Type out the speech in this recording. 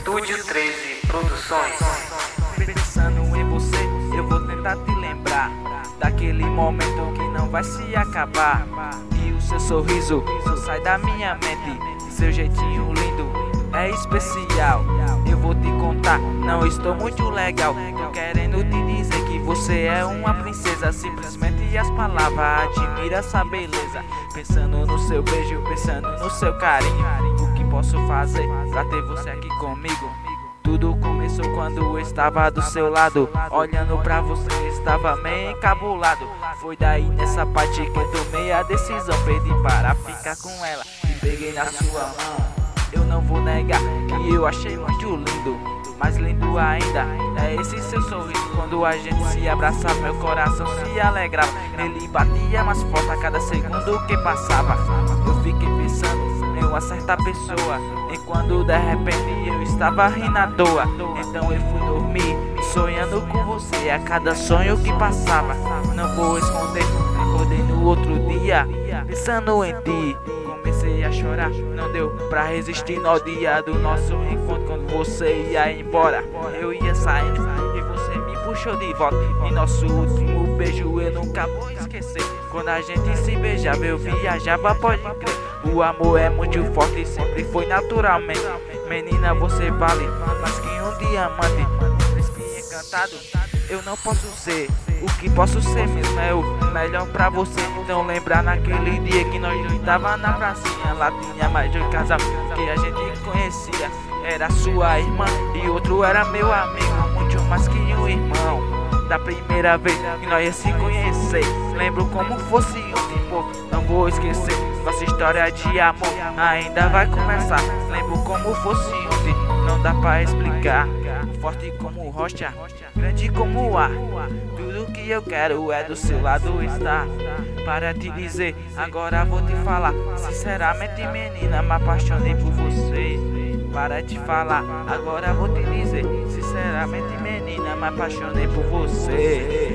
Estúdio 13 Produções. Pensando em você, eu vou tentar te lembrar daquele momento que não vai se acabar. E o seu sorriso não sai da minha mente, seu jeitinho lindo é especial. Eu vou te contar, não estou muito legal. Tô querendo te dizer que você é uma princesa. Simplesmente as palavras admira essa beleza. Pensando no seu beijo, pensando no seu carinho. O que posso fazer pra ter você aqui comigo? Tudo começou quando eu estava do seu lado, olhando pra você, estava meio encabulado. Foi daí nessa parte que eu tomei a decisão, pedi para ficar com ela e peguei na sua mão. Eu não vou negar que eu achei muito lindo, mais lindo ainda é esse seu sorriso. Quando a gente se abraçava, meu coração se alegrava. Ele batia mais forte a cada segundo que passava. Eu fiquei pensando em uma certa pessoa, e quando de repente eu estava rindo à toa. Então eu fui dormir, sonhando com você a cada sonho que passava. Não vou esconder, acordei no outro dia, pensando em ti. Comecei a chorar, não deu pra resistir no dia do nosso encontro. Quando você ia embora, eu ia saindo e você me puxou de volta. E nosso último beijo eu nunca vou esquecer. Quando a gente se beijava, eu viajava, pode crer. O amor é muito forte e sempre foi naturalmente. Menina, você vale mais que um diamante. Príncipe encantado, eu não posso ser. O que posso ser mesmo é o melhor pra você. Então lembrar naquele dia que nós dois tava na pracinha. Lá tinha mais de um casal que a gente conhecia. Era sua irmã e outro era meu amigo, muito mais que um irmão. Da primeira vez que nós ia se conhecer, lembro como fosse ontem, pô, não vou esquecer. Nossa história de amor ainda vai começar. Lembro como fosse ontem, não dá pra explicar. Forte como rocha, grande como o ar. Tudo que eu quero é do seu lado estar. Para te dizer, agora vou te falar. Sinceramente, menina, me apaixonei por você. Para te falar, agora vou te dizer. Sinceramente, menina, me apaixonei por você.